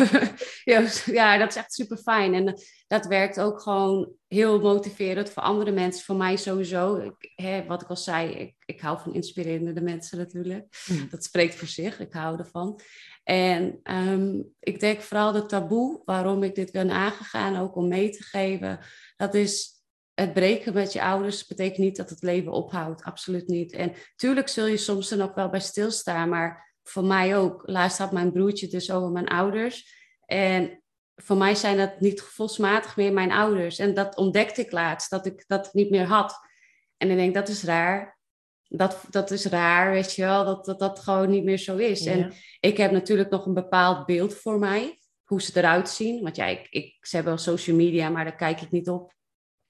ja, ja, dat is echt super fijn. En dat werkt ook gewoon heel motiverend voor andere mensen, voor mij sowieso. Ik, hè, wat ik al zei, ik, ik hou van inspirerende mensen natuurlijk. Mm. Dat spreekt voor zich, ik hou ervan. En um, ik denk vooral de taboe, waarom ik dit ben aangegaan, ook om mee te geven, dat is... Het breken met je ouders betekent niet dat het leven ophoudt. Absoluut niet. En tuurlijk zul je soms er nog wel bij stilstaan. Maar voor mij ook. Laatst had mijn broertje dus over mijn ouders. En voor mij zijn dat niet gevoelsmatig meer mijn ouders. En dat ontdekte ik laatst. Dat ik dat niet meer had. En ik denk, dat is raar. Dat, dat is raar, weet je wel. Dat, dat dat gewoon niet meer zo is. Ja. En ik heb natuurlijk nog een bepaald beeld voor mij. Hoe ze eruit zien. Want ja, ik, ik, ze hebben wel social media, maar daar kijk ik niet op.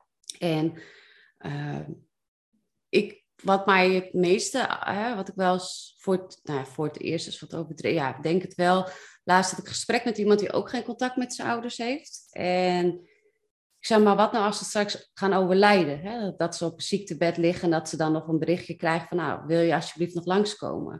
En uh, ik, wat mij het meeste, uh, wat ik wel eens voor het, nou, voor het eerst is wat overdreven, ja, ik denk het wel. Laatst had ik een gesprek met iemand die ook geen contact met zijn ouders heeft. En ik zei, maar wat nou als ze straks gaan overlijden? Hè? Dat ze op een ziektebed liggen en dat ze dan nog een berichtje krijgen van, nou, wil je alsjeblieft nog langskomen?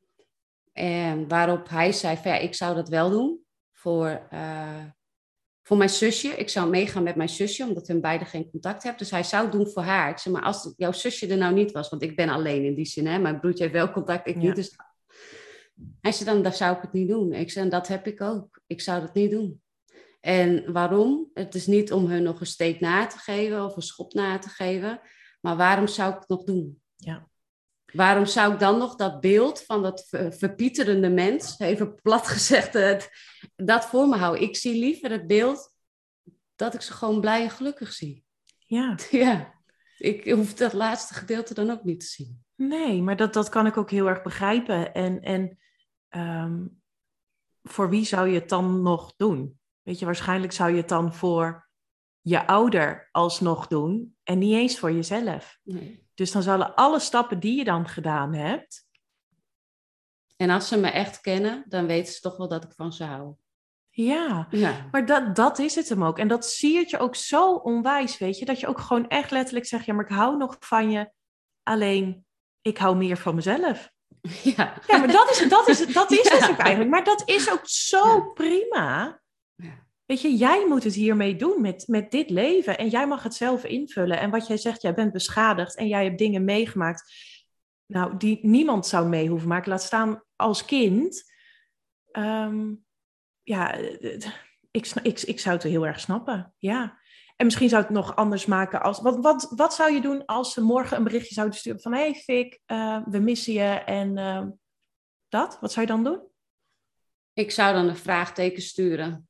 En waarop hij zei, van, ja, ik zou dat wel doen voor... Uh, Voor mijn zusje, ik zou meegaan met mijn zusje, omdat we beiden geen contact hebben. Dus hij zou het doen voor haar. Ik zeg, maar als jouw zusje er nou niet was, want ik ben alleen in die zin, hè? Mijn broertje heeft wel contact, ik ja. niet. Dus... Hij zei, dan, dan zou ik het niet doen. Ik zei, dat heb ik ook. Ik zou dat niet doen. En waarom? Het is niet om hun nog een steek na te geven of een schop na te geven. Maar waarom zou ik het nog doen? Ja. Waarom zou ik dan nog dat beeld van dat verpieterende mens, even plat gezegd, het, dat voor me houden? Ik zie liever het beeld dat ik ze gewoon blij en gelukkig zie. Ja. Ja, ik hoef dat laatste gedeelte dan ook niet te zien. Nee, maar dat, dat kan ik ook heel erg begrijpen. En, en um, voor wie zou je het dan nog doen? Weet je, waarschijnlijk zou je het dan voor je ouder alsnog doen. En niet eens voor jezelf. Nee. Dus dan zullen alle stappen die je dan gedaan hebt... En als ze me echt kennen, dan weten ze toch wel dat ik van ze hou. Ja, Ja. maar dat, dat is het hem ook. En dat zie je ook zo onwijs, weet je. Dat je ook gewoon echt letterlijk zegt... ja, maar ik hou nog van je. Alleen, ik hou meer van mezelf. Ja, ja maar dat is, dat is, dat is ja. het ook eigenlijk. Maar dat is ook zo ja. prima. Ja. Weet je, jij moet het hiermee doen met, met dit leven. En jij mag het zelf invullen. En wat jij zegt, jij bent beschadigd en jij hebt dingen meegemaakt... nou, die niemand zou mee hoeven maken. Laat staan als kind... Um, ja, ik, ik, ik zou het heel erg snappen, ja. En misschien zou het nog anders maken als... Wat, wat, wat zou je doen als ze morgen een berichtje zouden sturen van... hé hey Fik, uh, we missen je en uh, dat? Wat zou je dan doen? Ik zou dan een vraagteken sturen.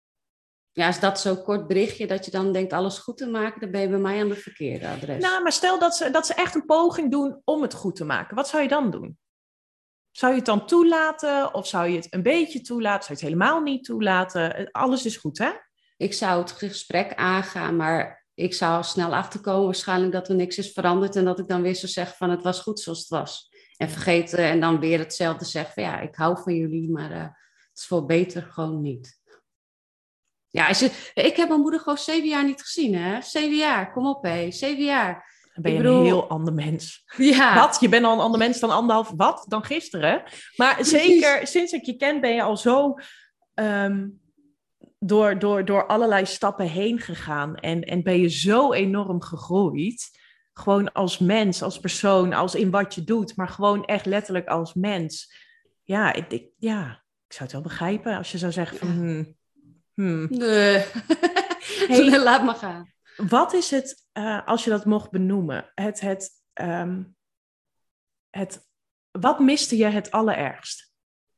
Ja, is dat zo'n kort berichtje dat je dan denkt alles goed te maken... dan ben je bij mij aan het verkeerde adres. Nou, maar stel dat ze, dat ze echt een poging doen om het goed te maken. Wat zou je dan doen? Zou je het dan toelaten of zou je het een beetje toelaten? Zou je het helemaal niet toelaten? Alles is goed, hè? Ik zou het gesprek aangaan, maar ik zou snel achterkomen waarschijnlijk dat er niks is veranderd en dat ik dan weer zou zeggen van het was goed zoals het was. En vergeten en dan weer hetzelfde zeggen van ja, ik hou van jullie, maar uh, het is voor beter gewoon niet. Ja, als je, ik heb mijn moeder gewoon zeven jaar niet gezien, hè? Zeven jaar, kom op hé, zeven jaar. Dan ben je ik bedoel... een heel ander mens. Ja. Wat? Je bent al een ander mens dan anderhalf... Wat? Dan gisteren? Maar Precies. zeker sinds ik je ken ben je al zo... Um, door, door, door allerlei stappen heen gegaan. En, en ben je zo enorm gegroeid. Gewoon als mens, als persoon, als in wat je doet. Maar gewoon echt letterlijk als mens. Ja, ik, ik, ja, ik zou het wel begrijpen als je zou zeggen van... Hmm, hmm. Nee. Hey, laat maar gaan. Wat is het, uh, als je dat mocht benoemen, het, het, um, het, wat miste je het allerergst?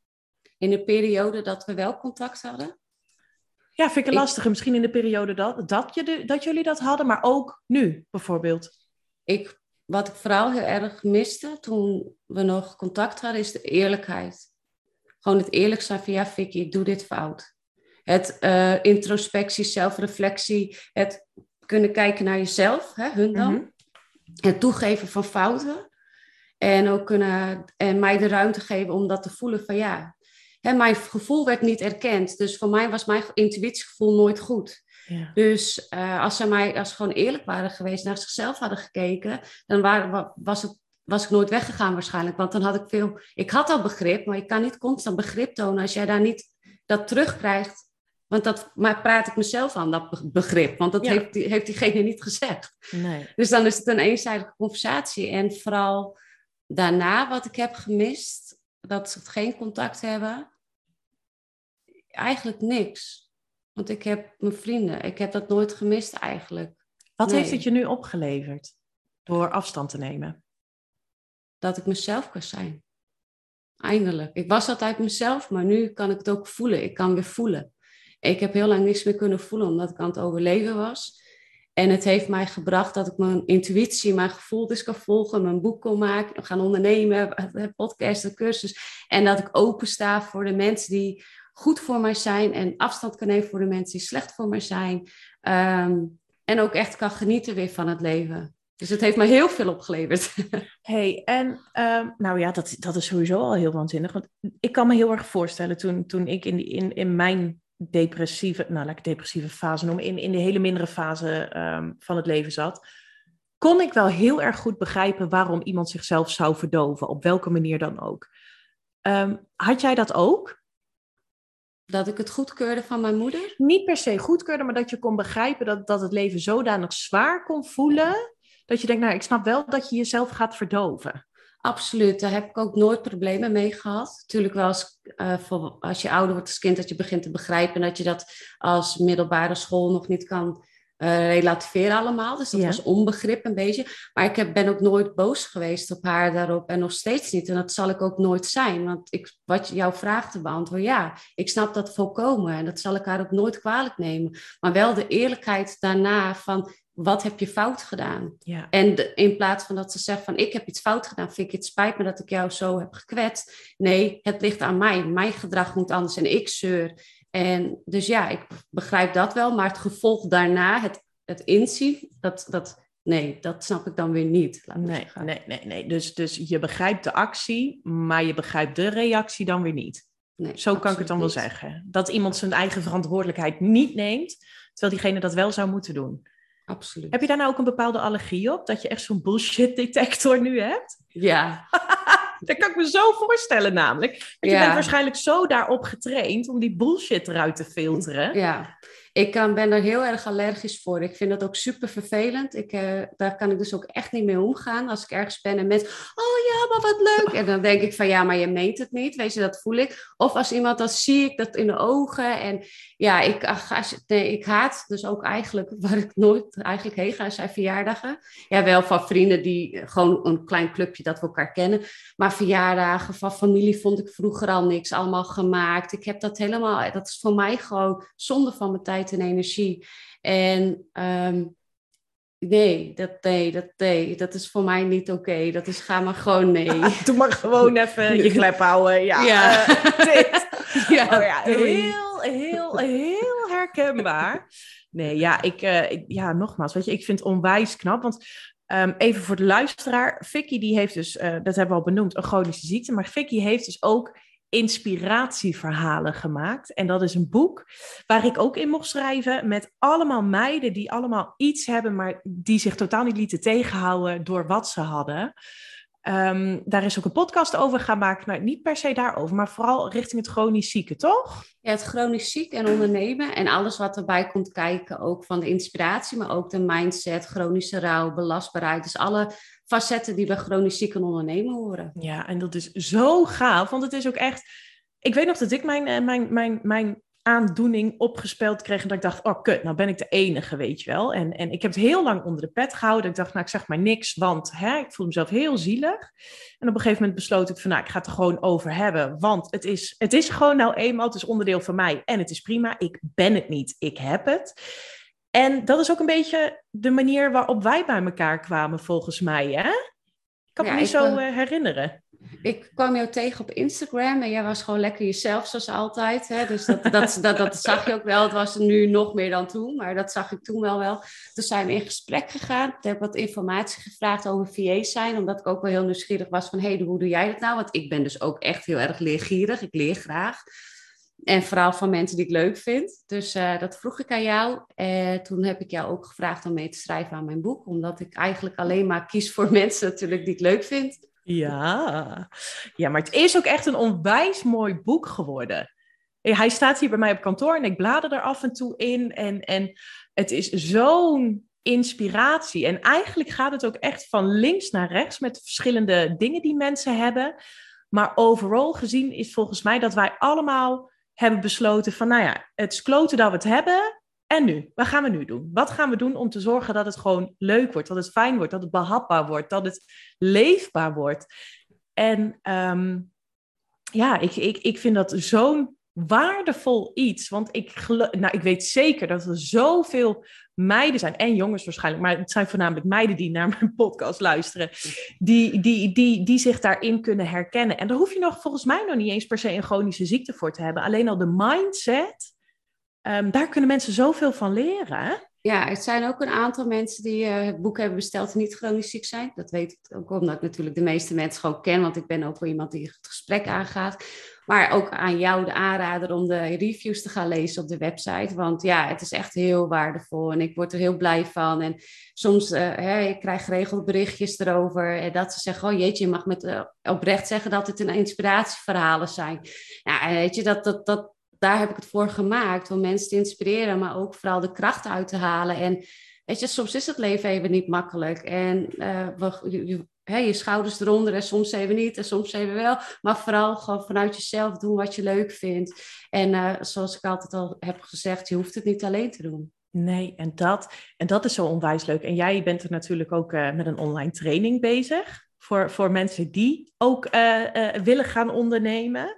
In de periode dat we wel contact hadden? Ja, vind ik het lastig. Misschien in de periode dat, dat, je de, dat jullie dat hadden, maar ook nu bijvoorbeeld. Ik, wat ik vooral heel erg miste toen we nog contact hadden, is de eerlijkheid. Gewoon het eerlijk zijn van ja, Vicky, ik doe dit fout. Het uh, introspectie, zelfreflectie, het kunnen kijken naar jezelf, hè, hun dan. Mm-hmm. Het toegeven van fouten. En ook kunnen, en mij de ruimte geven om dat te voelen van ja, hè, mijn gevoel werd niet erkend. Dus voor mij was mijn intuïtiegevoel nooit goed. Ja. Dus uh, als ze mij, als ze gewoon eerlijk waren geweest, naar zichzelf hadden gekeken, dan waren, was, het, was ik nooit weggegaan waarschijnlijk. Want dan had ik veel, ik had al begrip, maar je kan niet constant begrip tonen als jij daar niet dat terugkrijgt. Want dat maar praat ik mezelf aan, dat begrip. Want dat ja. heeft, die, heeft diegene niet gezegd. Nee. Dus dan is het een eenzijdige conversatie. En vooral daarna wat ik heb gemist, dat ze geen contact hebben, eigenlijk niks. Want ik heb mijn vrienden, ik heb dat nooit gemist eigenlijk. Wat nee. heeft het je nu opgeleverd door afstand te nemen? Dat ik mezelf kan zijn. Eindelijk. Ik was altijd mezelf, maar nu kan ik het ook voelen. Ik kan weer voelen. Ik heb heel lang niks meer kunnen voelen, omdat ik aan het overleven was. En het heeft mij gebracht dat ik mijn intuïtie, mijn gevoel dus kan volgen, mijn boek kon maken, gaan ondernemen, podcast, de cursus. En dat ik open sta voor de mensen die goed voor mij zijn en afstand kan nemen voor de mensen die slecht voor mij zijn. Um, en ook echt kan genieten weer van het leven. Dus het heeft mij heel veel opgeleverd. Hey, en um, nou ja, dat, dat is sowieso al heel waanzinnig. Want ik kan me heel erg voorstellen toen, toen ik in, die, in, in mijn depressieve, nou laat ik depressieve fase noemen, in, in de hele mindere fase um, van het leven zat, kon ik wel heel erg goed begrijpen waarom iemand zichzelf zou verdoven, op welke manier dan ook. Um, had jij dat ook? Dat ik het goedkeurde van mijn moeder? Niet per se goedkeurde, maar dat je kon begrijpen dat, dat het leven zodanig zwaar kon voelen, dat je denkt, nou, ik snap wel dat je jezelf gaat verdoven. Absoluut, daar heb ik ook nooit problemen mee gehad. Natuurlijk wel als, uh, voor, als je ouder wordt als kind, dat je begint te begrijpen en dat je dat als middelbare school nog niet kan uh, relativeren allemaal. Dus dat ja. was onbegrip een beetje. Maar ik heb, ben ook nooit boos geweest op haar daarop en nog steeds niet. En dat zal ik ook nooit zijn, want ik, wat jouw vraag te beantwoorden, ja, ik snap dat volkomen en dat zal ik haar ook nooit kwalijk nemen. Maar wel de eerlijkheid daarna van, wat heb je fout gedaan? Ja. En de, in plaats van dat ze zegt van, ik heb iets fout gedaan, vind ik het spijt me dat ik jou zo heb gekwetst. Nee, het ligt aan mij. Mijn gedrag moet anders en ik zeur. En dus ja, ik begrijp dat wel, maar het gevolg daarna, het, het inzien, dat, dat nee, dat snap ik dan weer niet. Laat Nee, nee, nee, nee. Dus, dus je begrijpt de actie, maar je begrijpt de reactie dan weer niet. Nee, Zo kan ik het dan wel niet. zeggen. Dat iemand zijn eigen verantwoordelijkheid niet neemt, terwijl diegene dat wel zou moeten doen. Absoluut. Heb je daar nou ook een bepaalde allergie op? Dat je echt zo'n bullshit detector nu hebt? Ja. Dat kan ik me zo voorstellen namelijk. Want je ja. bent waarschijnlijk zo daarop getraind om die bullshit eruit te filteren. Ja, ik kan, ben er heel erg allergisch voor. Ik vind dat ook super vervelend. Ik, uh, daar kan ik dus ook echt niet mee omgaan. Als ik ergens ben en mensen, oh ja, maar wat leuk. En dan denk ik van, ja, maar je meent het niet. Weet je, dat voel ik. Of als iemand, dan zie ik dat in de ogen. En ja, ik, ach, nee, ik haat dus ook eigenlijk, waar ik nooit eigenlijk heen ga, zijn verjaardagen. Ja, wel van vrienden die, gewoon een klein clubje dat we elkaar kennen. Maar verjaardagen van familie vond ik vroeger al niks. Allemaal gemaakt. Ik heb dat helemaal, dat is voor mij gewoon zonde van mijn tijd en energie. En um, nee, dat, nee, dat, nee, dat is voor mij niet oké. Okay. Dat is, ga maar gewoon nee. Doe maar gewoon even je klep houden. Ja, ja. Uh, dit. ja, oh, ja heel, heel, heel herkenbaar. Nee, ja, ik, uh, ik, ja, nogmaals, weet je, ik vind het onwijs knap, want um, even voor de luisteraar, Vicky die heeft dus, uh, dat hebben we al benoemd, een chronische ziekte, maar Vicky heeft dus ook inspiratieverhalen gemaakt. En dat is een boek waar ik ook in mocht schrijven met allemaal meiden die allemaal iets hebben, maar die zich totaal niet lieten tegenhouden door wat ze hadden. Um, daar is ook een podcast over gaan maken, maar niet per se daarover, maar vooral richting het chronisch zieke, toch? Ja, het chronisch ziek en ondernemen en alles wat erbij komt kijken, ook van de inspiratie, maar ook de mindset, chronische rouw, belastbaarheid. Dus alle facetten die bij chronisch ziek en ondernemen horen. Ja, en dat is zo gaaf, want het is ook echt... Ik weet nog dat ik mijn, mijn, mijn, mijn aandoening opgespeld kreeg en dat ik dacht, oh kut, nou ben ik de enige, weet je wel. En, en ik heb het heel lang onder de pet gehouden. Ik dacht, nou ik zeg maar niks, want hè, ik voel mezelf heel zielig. En op een gegeven moment besloot ik van, nou ik ga het er gewoon over hebben, want het is, het is gewoon nou eenmaal, het is onderdeel van mij en het is prima. Ik ben het niet, ik heb het. En dat is ook een beetje de manier waarop wij bij elkaar kwamen, volgens mij, hè? Ik kan ja, me niet zo uh, herinneren. Ik kwam jou tegen op Instagram en jij was gewoon lekker jezelf, zoals altijd. Hè? Dus dat, dat, dat, dat zag je ook wel. Het was er nu nog meer dan toen, maar dat zag ik toen wel wel. Toen zijn we in gesprek gegaan. Ik heb wat informatie gevraagd over V A's zijn, omdat ik ook wel heel nieuwsgierig was van, hé, hey, hoe doe jij dat nou? Want ik ben dus ook echt heel erg leergierig. Ik leer graag. En vooral van mensen die ik leuk vind. Dus uh, dat vroeg ik aan jou. Uh, toen heb ik jou ook gevraagd om mee te schrijven aan mijn boek. Omdat ik eigenlijk alleen maar kies voor mensen natuurlijk die ik leuk vind. Ja. ja, maar het is ook echt een onwijs mooi boek geworden. Hij staat hier bij mij op kantoor en ik blader er af en toe in. En, en het is zo'n inspiratie. En eigenlijk gaat het ook echt van links naar rechts met verschillende dingen die mensen hebben. Maar overal gezien is volgens mij dat wij allemaal hebben besloten van, nou ja, het is kloten dat we het hebben. En nu? Wat gaan we nu doen? Wat gaan we doen om te zorgen dat het gewoon leuk wordt, dat het fijn wordt, dat het behapbaar wordt, dat het leefbaar wordt? En um, ja, ik, ik, ik vind dat zo'n waardevol iets. Want ik, gelo- nou, ik weet zeker dat er zoveel meiden zijn, en jongens waarschijnlijk, maar het zijn voornamelijk meiden die naar mijn podcast luisteren, die, die, die, die zich daarin kunnen herkennen. En daar hoef je nog volgens mij nog niet eens per se een chronische ziekte voor te hebben. Alleen al de mindset, um, daar kunnen mensen zoveel van leren, hè? Ja, het zijn ook een aantal mensen die uh, het boek hebben besteld en niet chronisch ziek zijn. Dat weet ik ook omdat ik natuurlijk de meeste mensen gewoon ken, want ik ben ook wel iemand die het gesprek aangaat. Maar ook aan jou de aanrader om de reviews te gaan lezen op de website. Want ja, het is echt heel waardevol en ik word er heel blij van. En soms, uh, hè, ik krijg geregeld berichtjes erover. En dat ze zeggen, oh jeetje, je mag met uh, oprecht zeggen dat het een inspiratieverhalen zijn. Ja, weet je, dat... dat, dat daar heb ik het voor gemaakt, om mensen te inspireren, maar ook vooral de kracht uit te halen. En weet je, soms is het leven even niet makkelijk. En uh, we, je, je, hè, je schouders eronder en soms even niet en soms even wel. Maar vooral gewoon vanuit jezelf doen wat je leuk vindt. En uh, zoals ik altijd al heb gezegd, je hoeft het niet alleen te doen. Nee, en dat, en dat is zo onwijs leuk. En jij bent er natuurlijk ook uh, met een online training bezig. Voor, voor mensen die ook uh, uh, willen gaan ondernemen.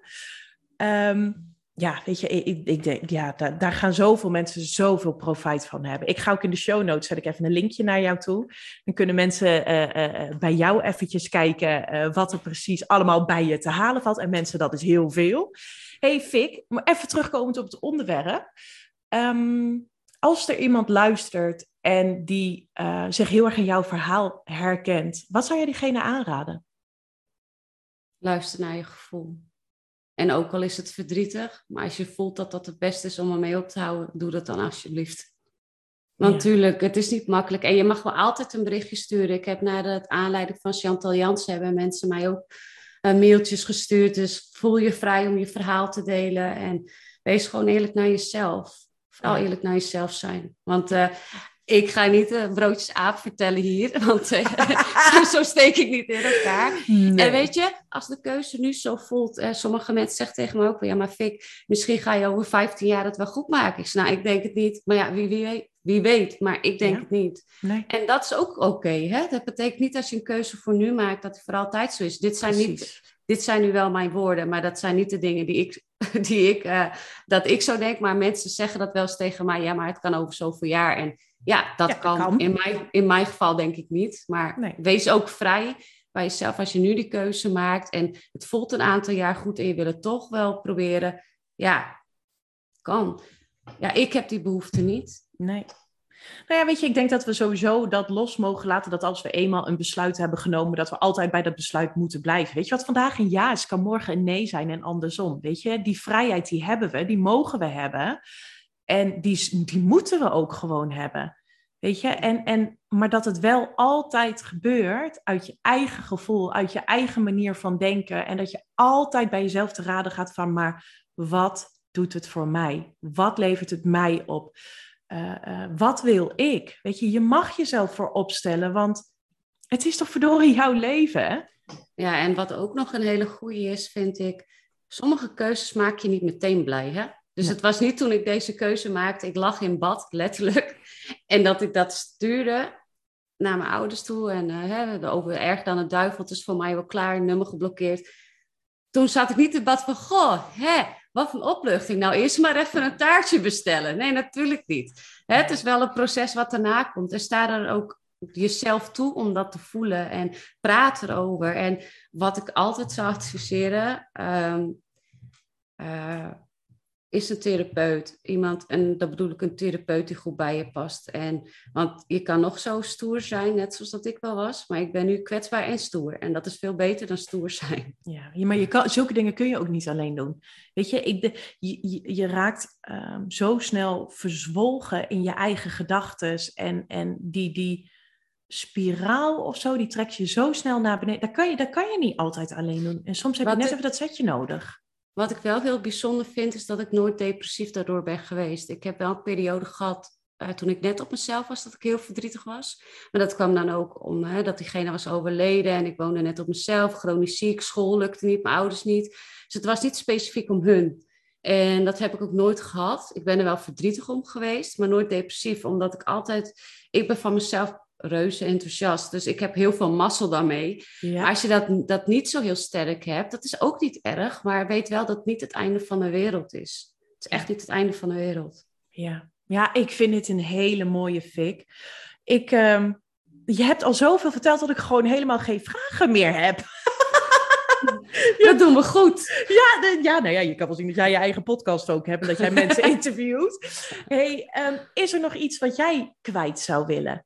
Um, Ja, weet je, ik, ik denk, ja, daar, daar gaan zoveel mensen zoveel profijt van hebben. Ik ga ook in de show notes, zet ik even een linkje naar jou toe. Dan kunnen mensen uh, uh, bij jou eventjes kijken uh, wat er precies allemaal bij je te halen valt. En mensen, dat is heel veel. Hey Fik, maar even terugkomend op het onderwerp. Um, als er iemand luistert en die uh, zich heel erg in jouw verhaal herkent. Wat zou je diegene aanraden? Luister naar je gevoel. En ook al is het verdrietig, maar als je voelt dat dat het beste is om ermee op te houden, doe dat dan alsjeblieft. Want natuurlijk, ja. Het is niet makkelijk. En je mag wel altijd een berichtje sturen. Ik heb naar de aanleiding van Chantal Jansen hebben mensen mij ook uh, mailtjes gestuurd. Dus voel je vrij om je verhaal te delen. En wees gewoon eerlijk naar jezelf. Vooral ja. eerlijk naar jezelf zijn. Want uh, ik ga niet uh, broodjes aap vertellen hier. Want uh, zo steek ik niet in elkaar. Nee. En weet je, als de keuze nu zo voelt. Uh, sommige mensen zeggen tegen me ook wel. Ja, maar Fik, misschien ga je over vijftien jaar het wel goed maken. Ik zeg, nou, ik denk het niet. Maar ja, wie, wie weet. Wie weet, maar ik denk ja. het niet. Nee. En dat is ook oké. Okay, dat betekent niet als je een keuze voor nu maakt, dat het voor altijd zo is. Dit zijn, niet, dit zijn nu wel mijn woorden, maar dat zijn niet de dingen die ik, die ik, uh, dat ik zo denk. Maar mensen zeggen dat wel eens tegen mij. Ja, maar het kan over zoveel jaar. En ja, dat ja, kan. kan. In, mijn, in mijn geval denk ik niet. Maar nee. wees ook vrij bij jezelf als je nu die keuze maakt. En het voelt een aantal jaar goed en je wil het toch wel proberen. Ja, kan. Ja, ik heb die behoefte niet. Nee. Nou ja, weet je, ik denk dat we sowieso dat los mogen laten, dat als we eenmaal een besluit hebben genomen, dat we altijd bij dat besluit moeten blijven. Weet je, wat vandaag een ja is, kan morgen een nee zijn en andersom. Weet je, die vrijheid die hebben we, die mogen we hebben. En die, die moeten we ook gewoon hebben. Weet je, en, en, maar dat het wel altijd gebeurt uit je eigen gevoel, uit je eigen manier van denken. En dat je altijd bij jezelf te raden gaat van, maar wat doet het voor mij? Wat levert het mij op? Uh, uh, wat wil ik? Weet je, je mag jezelf voor opstellen, want het is toch verdorie jouw leven, hè? Ja, en wat ook nog een hele goeie is, vind ik, sommige keuzes maak je niet meteen blij, hè? Dus ja. Het was niet toen ik deze keuze maakte, ik lag in bad, letterlijk, en dat ik dat stuurde naar mijn ouders toe en uh, hè, over erg dan het duivel, het is voor mij wel klaar, nummer geblokkeerd. Toen zat ik niet in bad van, goh, hè, wat een opluchting. Nou, eerst maar even een taartje bestellen. Nee, natuurlijk niet. Hè, het is wel een proces wat daarna komt. En sta er ook jezelf toe om dat te voelen. En praat erover. En wat ik altijd zou adviseren, um, uh, is een therapeut. Iemand, en dat bedoel ik een therapeut die goed bij je past. En, want je kan nog zo stoer zijn, net zoals dat ik wel was. Maar ik ben nu kwetsbaar en stoer. En dat is veel beter dan stoer zijn. Ja, maar je kan, zulke dingen kun je ook niet alleen doen. Weet je, ik de, je, je, je raakt um, zo snel verzwolgen in je eigen gedachtes. En, en die, die spiraal of zo, die trekt je zo snel naar beneden. Dat kan je, dat kan je niet altijd alleen doen. En soms heb je net ik... even dat setje nodig. Wat ik wel heel bijzonder vind, is dat ik nooit depressief daardoor ben geweest. Ik heb wel een periode gehad, uh, toen ik net op mezelf was, dat ik heel verdrietig was. Maar dat kwam dan ook om uh, dat diegene was overleden en ik woonde net op mezelf, chronisch ziek, school lukte niet, mijn ouders niet. Dus het was niet specifiek om hun. En dat heb ik ook nooit gehad. Ik ben er wel verdrietig om geweest, maar nooit depressief, omdat ik altijd, ik ben van mezelf reuze enthousiast. Dus ik heb heel veel mazzel daarmee. Ja. Maar als je dat, dat niet zo heel sterk hebt, dat is ook niet erg. Maar weet wel dat het niet het einde van de wereld is. Het is echt niet het einde van de wereld. Ja, ja, ik vind dit een hele mooie Fik. Ik, um, je hebt al zoveel verteld dat ik gewoon helemaal geen vragen meer heb. Ja, dat doen we goed. Ja, de, ja, nou ja, je kan wel zien dat jij je eigen podcast ook hebt en dat jij mensen interviewt. Hey, um, is er nog iets wat jij kwijt zou willen?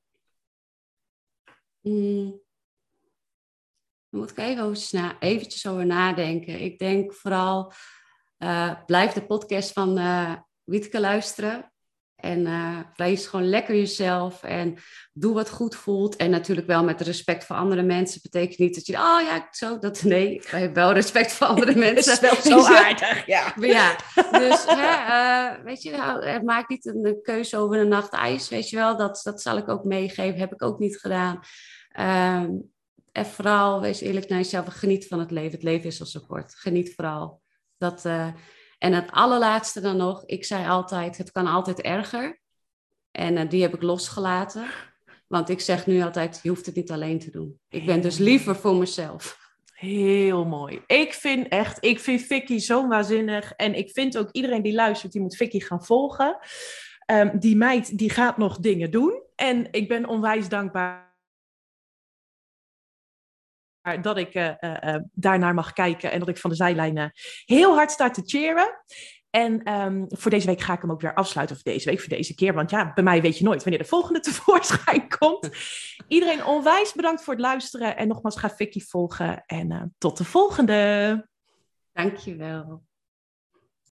Hmm. Dan moet ik even over na, eventjes over nadenken. Ik denk vooral, uh, blijf de podcast van uh, Wieteke luisteren. En uh, wees gewoon lekker jezelf en doe wat goed voelt. En natuurlijk wel met respect voor andere mensen. Betekent niet dat je, oh ja, zo, dat, nee. Ik heb wel respect voor andere mensen. Dat is wel zo aardig, ja. Maar ja, dus hè, uh, weet je, nou, maak niet een, een keuze over een nacht ijs. Weet je wel, dat, dat zal ik ook meegeven. Heb ik ook niet gedaan. Um, en vooral, wees eerlijk naar jezelf. Geniet van het leven. Het leven is al zo kort. Geniet vooral. Dat... Uh, En het allerlaatste dan nog, ik zei altijd, het kan altijd erger. En uh, die heb ik losgelaten. Want ik zeg nu altijd, je hoeft het niet alleen te doen. Ik ben dus liever voor mezelf. Heel mooi. Ik vind echt, ik vind Vicky zo waanzinnig. En ik vind ook iedereen die luistert, die moet Vicky gaan volgen. Um, die meid, die gaat nog dingen doen. En ik ben onwijs dankbaar dat ik uh, uh, daarnaar mag kijken en dat ik van de zijlijnen heel hard sta te cheeren. En um, voor deze week ga ik hem ook weer afsluiten. Of deze week, voor deze keer. Want ja, bij mij weet je nooit wanneer de volgende tevoorschijn komt. Iedereen onwijs bedankt voor het luisteren. En nogmaals, ga Vicky volgen. En uh, tot de volgende. Dankjewel.